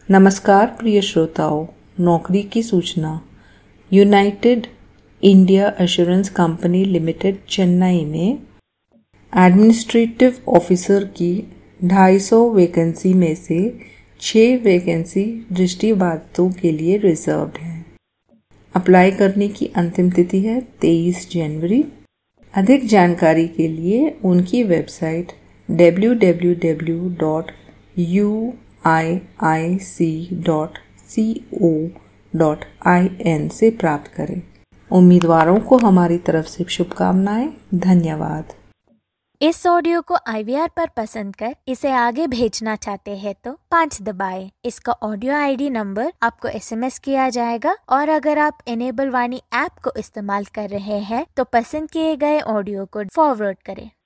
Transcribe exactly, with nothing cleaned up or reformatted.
नमस्कार प्रिय श्रोताओं, नौकरी की सूचना। United India Assurance company limited Chennai में एडमिनिस्ट्रेटिव ऑफिसर की ढाई सौ वैकेंसी में से छह वैकेंसी दृष्टिबाधितों के लिए रिजर्व्ड है। अप्लाई करने की अंतिम तिथि है तेईस जनवरी। अधिक जानकारी के लिए उनकी website W W W dot U I I C dot C O dot I N से प्राप्त करें। उम्मीदवारों को हमारी तरफ से शुभकामनाएं। धन्यवाद। इस ऑडियो को आई वी आर पर पसंद कर इसे आगे भेजना चाहते हैं तो पाँच दबाएं। इसका ऑडियो आई डी नंबर आपको एस एम एस किया जाएगा और अगर आप इनेबल वाणी ऐप को इस्तेमाल कर रहे हैं तो पसंद किए गए ऑडियो को फॉरवर्ड करें।